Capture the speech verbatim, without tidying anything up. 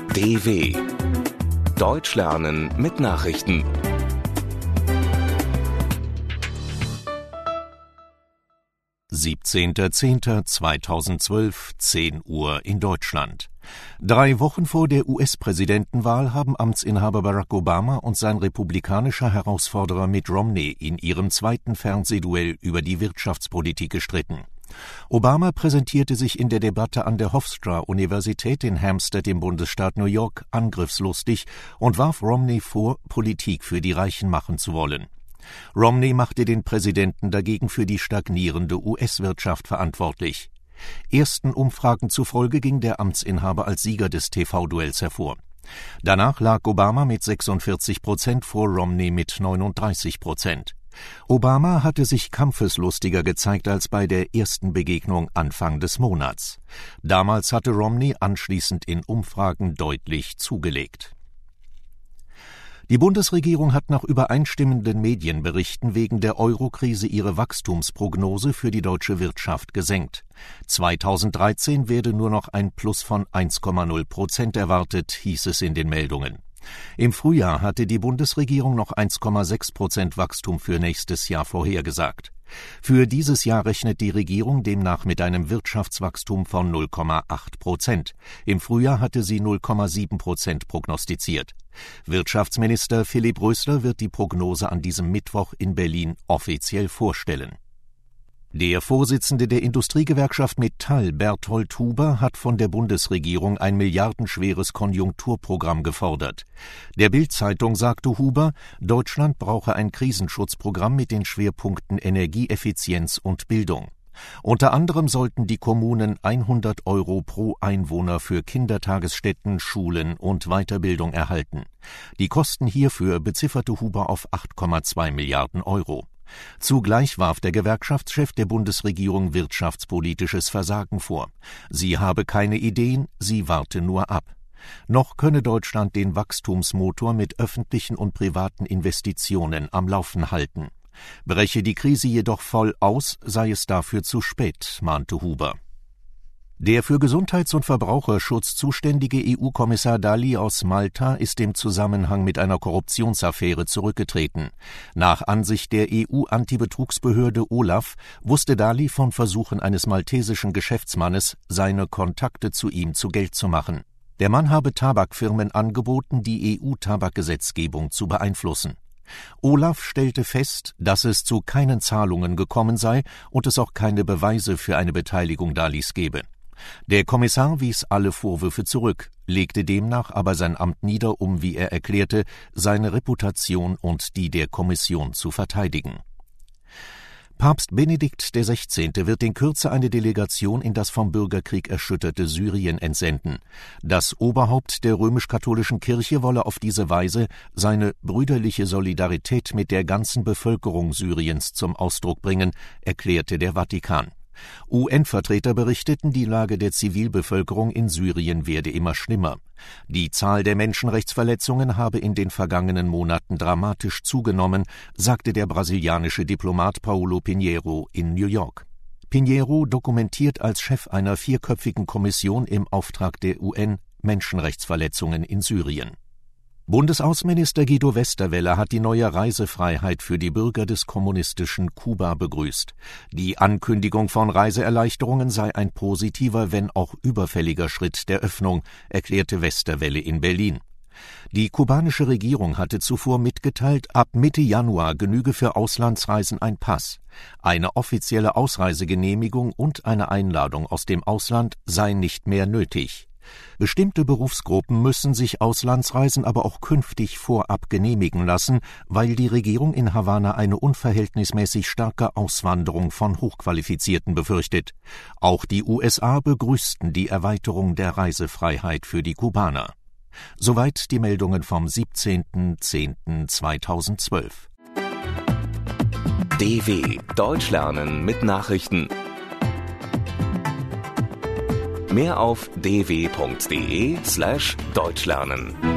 D W Deutsch lernen mit Nachrichten. siebzehnter zehnter zweitausendzwölf, zehn Uhr in Deutschland. Drei Wochen vor der U S-Präsidentenwahl haben Amtsinhaber Barack Obama und sein republikanischer Herausforderer Mitt Romney in ihrem zweiten Fernsehduell über die Wirtschaftspolitik gestritten. Obama präsentierte sich in der Debatte an der Hofstra-Universität in Hampstead im Bundesstaat New York angriffslustig und warf Romney vor, Politik für die Reichen machen zu wollen. Romney machte den Präsidenten dagegen für die stagnierende U S-Wirtschaft verantwortlich. Ersten Umfragen zufolge ging der Amtsinhaber als Sieger des T V-Duells hervor. Danach lag Obama mit sechsundvierzig Prozent vor Romney mit neununddreißig Prozent. Obama hatte sich kampfeslustiger gezeigt als bei der ersten Begegnung Anfang des Monats. Damals hatte Romney anschließend in Umfragen deutlich zugelegt. Die Bundesregierung hat nach übereinstimmenden Medienberichten wegen der Euro-Krise ihre Wachstumsprognose für die deutsche Wirtschaft gesenkt. zweitausenddreizehn werde nur noch ein Plus von eins Komma null Prozent erwartet, hieß es in den Meldungen. Im Frühjahr hatte die Bundesregierung noch eins Komma sechs Prozent Wachstum für nächstes Jahr vorhergesagt. Für dieses Jahr rechnet die Regierung demnach mit einem Wirtschaftswachstum von null Komma acht Prozent. Im Frühjahr hatte sie null Komma sieben Prozent prognostiziert. Wirtschaftsminister Philipp Rösler wird die Prognose an diesem Mittwoch in Berlin offiziell vorstellen. Der Vorsitzende der Industriegewerkschaft Metall, Berthold Huber, hat von der Bundesregierung ein milliardenschweres Konjunkturprogramm gefordert. Der Bild-Zeitung sagte Huber, Deutschland brauche ein Krisenschutzprogramm mit den Schwerpunkten Energieeffizienz und Bildung. Unter anderem sollten die Kommunen hundert Euro pro Einwohner für Kindertagesstätten, Schulen und Weiterbildung erhalten. Die Kosten hierfür bezifferte Huber auf acht Komma zwei Milliarden Euro. Zugleich warf der Gewerkschaftschef der Bundesregierung wirtschaftspolitisches Versagen vor. Sie habe keine Ideen, sie warte nur ab. Noch könne Deutschland den Wachstumsmotor mit öffentlichen und privaten Investitionen am Laufen halten. Breche die Krise jedoch voll aus, sei es dafür zu spät, mahnte Huber. Der für Gesundheits- und Verbraucherschutz zuständige E U-Kommissar Dalli aus Malta ist im Zusammenhang mit einer Korruptionsaffäre zurückgetreten. Nach Ansicht der E U-Antibetrugsbehörde OLAF wusste Dalli von Versuchen eines maltesischen Geschäftsmannes, seine Kontakte zu ihm zu Geld zu machen. Der Mann habe Tabakfirmen angeboten, die E U-Tabakgesetzgebung zu beeinflussen. OLAF stellte fest, dass es zu keinen Zahlungen gekommen sei und es auch keine Beweise für eine Beteiligung Dallis gebe. Der Kommissar wies alle Vorwürfe zurück, legte demnach aber sein Amt nieder, um, wie er erklärte, seine Reputation und die der Kommission zu verteidigen. Papst Benedikt der Sechzehnte wird in Kürze eine Delegation in das vom Bürgerkrieg erschütterte Syrien entsenden. Das Oberhaupt der römisch-katholischen Kirche wolle auf diese Weise seine brüderliche Solidarität mit der ganzen Bevölkerung Syriens zum Ausdruck bringen, erklärte der Vatikan. U N-Vertreter berichteten, die Lage der Zivilbevölkerung in Syrien werde immer schlimmer. Die Zahl der Menschenrechtsverletzungen habe in den vergangenen Monaten dramatisch zugenommen, sagte der brasilianische Diplomat Paulo Pinheiro in New York. Pinheiro dokumentiert als Chef einer vierköpfigen Kommission im Auftrag der U N Menschenrechtsverletzungen in Syrien. Bundesaußenminister Guido Westerwelle hat die neue Reisefreiheit für die Bürger des kommunistischen Kuba begrüßt. Die Ankündigung von Reiseerleichterungen sei ein positiver, wenn auch überfälliger Schritt der Öffnung, erklärte Westerwelle in Berlin. Die kubanische Regierung hatte zuvor mitgeteilt, ab Mitte Januar genüge für Auslandsreisen ein Pass. Eine offizielle Ausreisegenehmigung und eine Einladung aus dem Ausland sei nicht mehr nötig. Bestimmte Berufsgruppen müssen sich Auslandsreisen aber auch künftig vorab genehmigen lassen, weil die Regierung in Havanna eine unverhältnismäßig starke Auswanderung von Hochqualifizierten befürchtet. Auch die U S A begrüßten die Erweiterung der Reisefreiheit für die Kubaner. Soweit die Meldungen vom siebzehnten zehnten zweitausendzwölf. D W Deutsch lernen mit Nachrichten. Mehr auf d w punkt d e slash deutschlernen.